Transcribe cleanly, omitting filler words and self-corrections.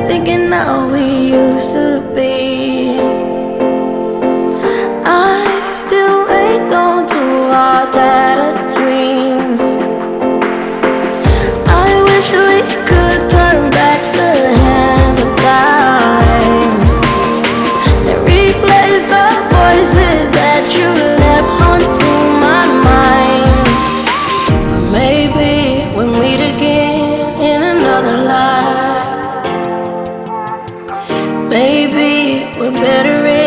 thinking how we used to be. I still hang on to our tattered dreams. I wish we could turn back the hands of time and replace the voices that you left haunting my mind. But maybe we'll meet again in another life. Maybe we're better